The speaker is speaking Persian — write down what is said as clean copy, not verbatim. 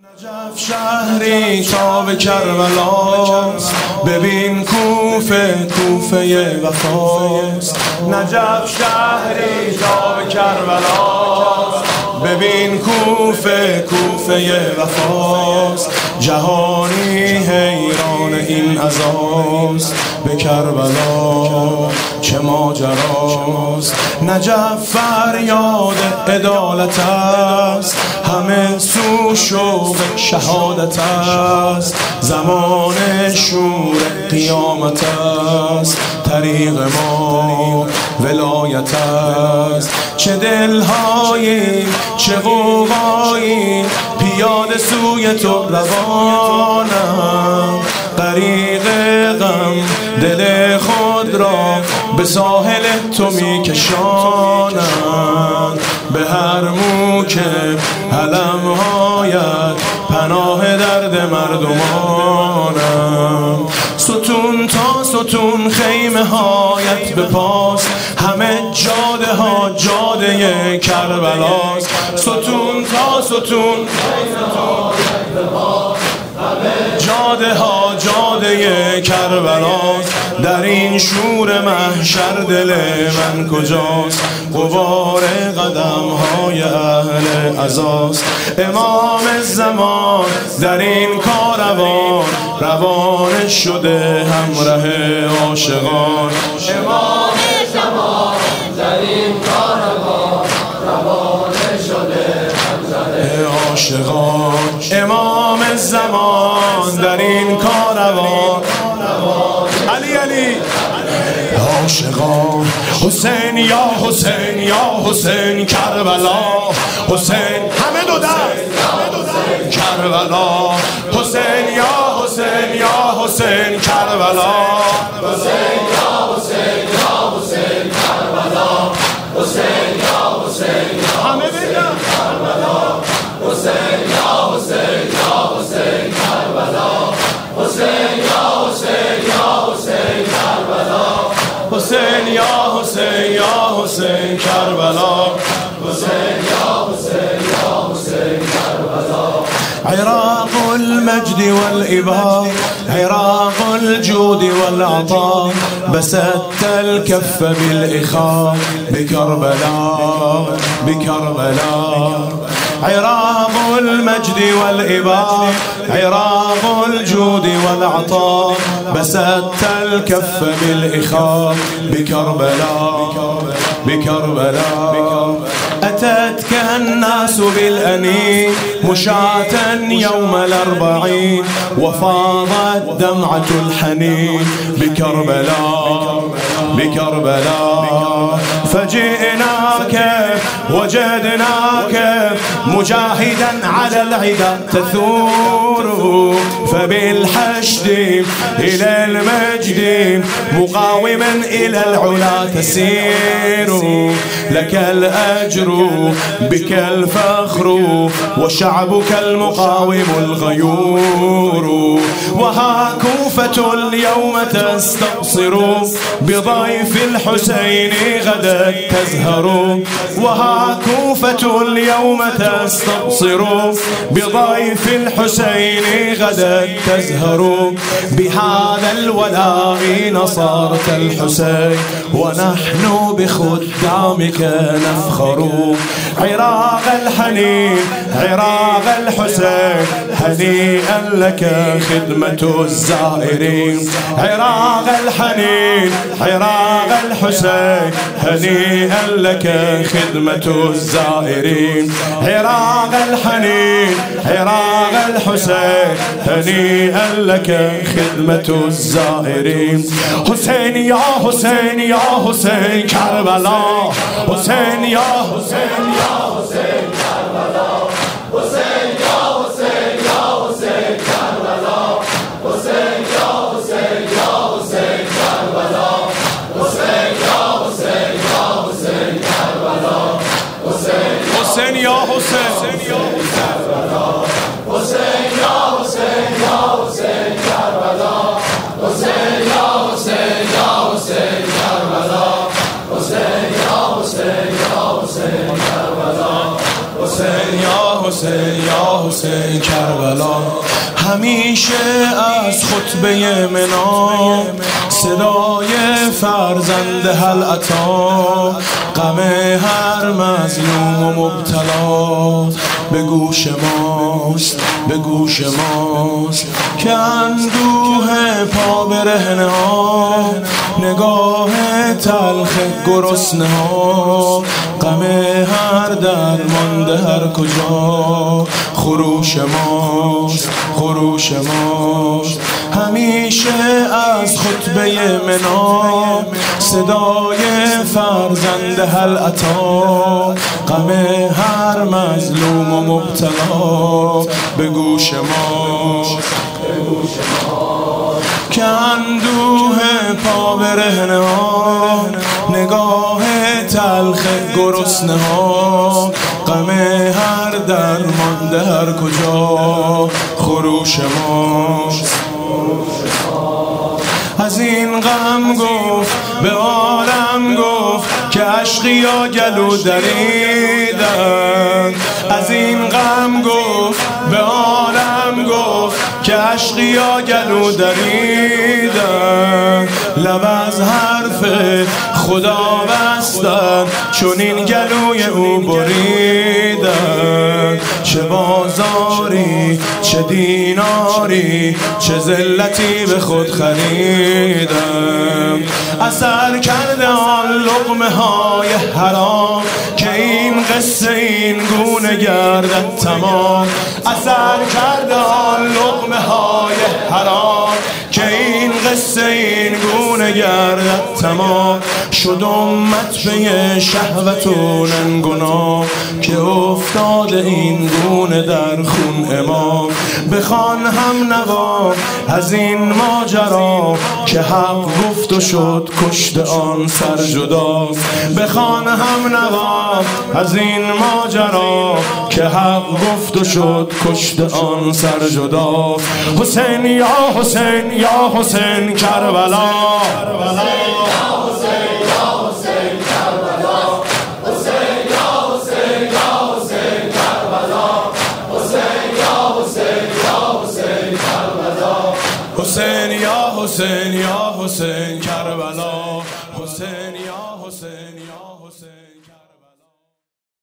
نجف شهری تاب کربلاست، ببین کوفه کوفه وفاست. نجف شهری تاب کربلاست، ببین کوفه کوفه وفاست. جهانی حیران این عزاست، به کربلا چه ماجراست. نجف فریاد عدالت است، همه سو شوق شهادت است. زمان شور قیامت است، طریق ما ولایت است. چه دلهایی چه غوغایی، پیاده سوی تو روانم. غریق غم دل خود را به ساحل تو می کشانم. به هر موکب علم‌هایت پناه درد مردمانم. ستون تا ستون خیمه هایت به پاس، همه جاده ها جاده کربلاست. ستون تا ستون خیمه هایت به پاس، جاده ها جاده کربلاست. در این شور محشر دل من کجاست؟ غبار قدم های اهل عزاست. امام زمان در این کاروان، روان شده همراه عاشقان. امام زمان در این کاروان، روان شده همراه عاشقان. امام زمان در این کاروان، علی علی عاشقان. حسین یا حسین یا حسین کربلا. حسین همه دو دست کربلا. حسین یا حسین یا حسین کربلا. حسین یا حسین یا حسین کربلا. حسین یا حسین یا همه بگم کربلا. حسین یا حسین یا حسین کربلا. حسین یا حسین یا حسین کربلا. حسین یا حسین یا حسین کربلا. حسین یا حسین یا حسین کربلا. عراق المجد والإبهار، عراق الجود والعطاء. بسطت الكف بالإخاء بكربلاء بكربلاء. عراق المجد والإبهار، عراق الجود والعطاء. بسطت الكف بالإخاء بكربلاء بكربلاء. أتتك الناس بالأنين مشاة يوم الأربعين، وفاضت دمعة الحنين بكربلاء بكربلاء. فجئناك وجدناك مجاهدا على العدا تثور، فبالحشد إلى المجد مقاوما إلى العلا تسير. لك الأجر بك الفخر، وشعبك المقاوم الغيور. وها كوفة اليوم تستبصر، بضيف الحسين غدا تزهر. وها كوفة اليوم تستبصر، بضيف الحسين غدا تزهر. بهذا الولاء نصرت الحسين، ونحن بخدامك نفخر. عراق الحنين عراق الحسين، هنيئا لك خدمة الزائرين. عراق الحنين عراق الحسين، هنيئا لك خدمة الزائرين. عراق الحنين عراق الحسين، هنيئا لك خدمة الزائرين. حسين يا حسين يا حسين كربلا. حسين يا حسين يا حسين كربلا. حسين يا حسين يا حسين كربلا. حسين يا حسين يا حسين كربلا. حسين يا حسين يا حسين كربلا. حسين يا حسين كربلا. حسين يا حسين يا حسين كربلا. حسين يا حسين يا حسين كربلا. حسين يا حسين يا حسين كربلا. حسین یا حسین کربلا. همیشه از خطبه منا صدای فرزند هل عطا، غم هر مظلوم و مبتلا به گوش ماست، به گوش ماست که اندوه پا برهنه ها، نگاه تلخ گرسنه ها، غم هر درمانده هر کجا خروش ماست، خروش ماست. همیشه از خطبه منا صدای فرزند هل عطا، غم هر مظلوم و مبتلا به گوش ماست، که اندوه پا برهنه ها، نگاه تلخ گرسنه ها، غم هر درمانده هر کجا خروش ماست. از این غم گفت به عالم گفت که عشقیا گلو دریدن. از این غم گفت به عالم گفت که عشقیا گلو دریدن. لب از حرف خدا بستن چون این گلوی او بریدن. چه بازاری چه دیناری چه ذلتی به خود خریدم. اثر کرده آن لقمه های حرام که این قصه این گونه گردد تمام. اثر کرده آن لقمه های حرام که این قصه این گونه گردد تمام. شد امت به شهوت و گناه که افتاده این گونه در خون امام. بخوان هم نوا از این ماجرا که حق گفت و شد کشت آن سر جدا. بخوان هم نوا از این ماجرا که حق گفت و شد کشت آن سر جدا. حسین یا حسین یا حسین کربلا، حسین یا حسین یا حسین کربلا، حسین